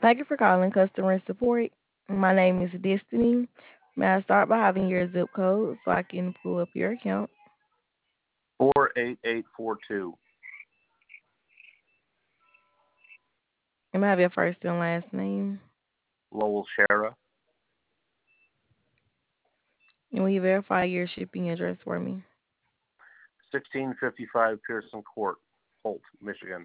Thank you for calling customer support. My name is Destiny. May I start by having your zip code so I can pull up your account? 48842. And may I have your first and last name? Lowell Shara. And will you verify your shipping address for me? 1655 Pearson Court, Holt, Michigan.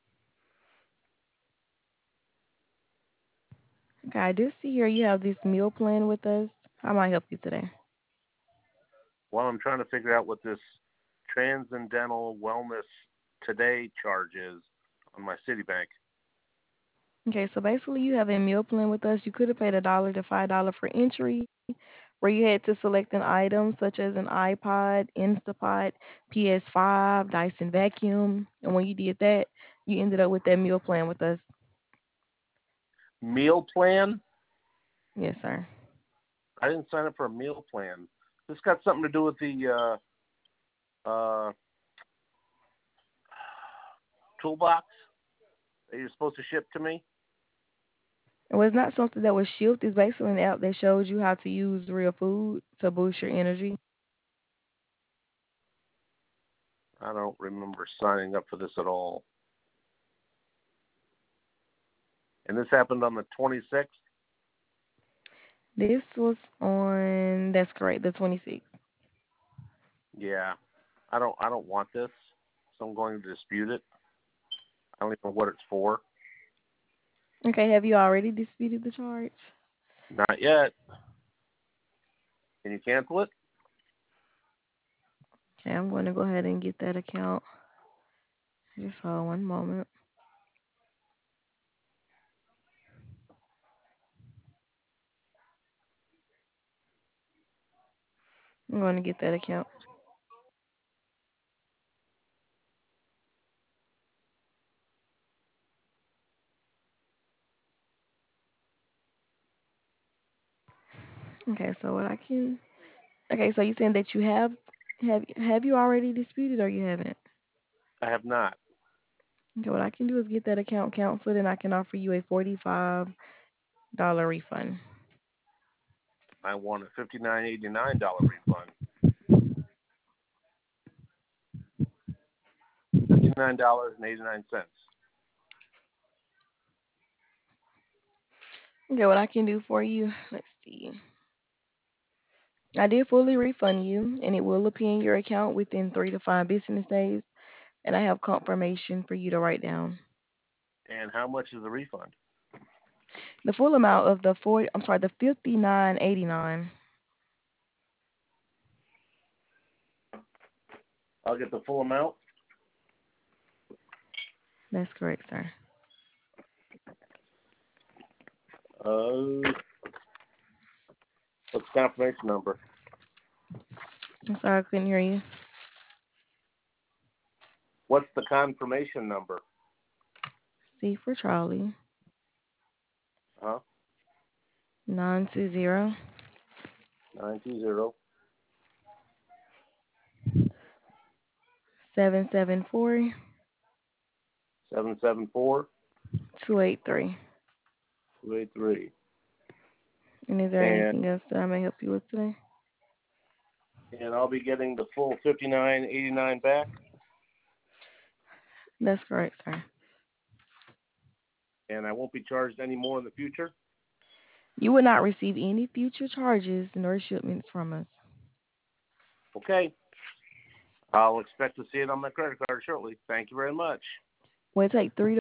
Okay, I do see here you have this meal plan with us. How may I help you today? Well, I'm trying to figure out what this Transcendental Wellness Today charge is on my Citibank. Okay, so basically you have a meal plan with us. You could have paid $1 to $5 for entry, where you had to select an item such as an iPod, Instapot, PS5, Dyson vacuum, and when you did that, you ended up with that meal plan with us. Meal plan? Yes, sir. I didn't sign up for a meal plan. This got something to do with the toolbox that you're supposed to ship to me? It was not something that was shipped. It's basically an app that shows you how to use real food to boost your energy. I don't remember signing up for this at all. And this happened on the 26th? This was on, that's correct, the 26th. Yeah. I don't want this, so I'm going to dispute it. I don't even know what it's for. Okay, have you already disputed the charge? Not yet. Can you cancel it? Okay, I'm going to go ahead and get that account. Just hold one moment. I'm going to get that account. Okay, so what I can, okay, so you saying that you have you already disputed or you haven't? I have not. Okay, what I can do is get that account canceled and I can offer you a $45 refund. I want a $59.89 refund. $59.89. Okay, what I can do for you, let's see. I did fully refund you, and it will appear in your account within 3 to 5 business days. And I have confirmation for you to write down. And how much is the refund? The full amount of the 59.89. I'll get the full amount. That's correct, sir. Uh, what's the confirmation number? I'm sorry I couldn't hear you. What's the confirmation number? C for Charlie. Huh? 920 920 774 774 283. 283. And is there And anything else that I may help you with today? I'll be getting the full 59.89 back. That's correct, sir. And I won't be charged any more in the future. You will not receive any future charges nor shipments from us. Okay. I'll expect to see it on my credit card shortly. Thank you very much. We'll take 3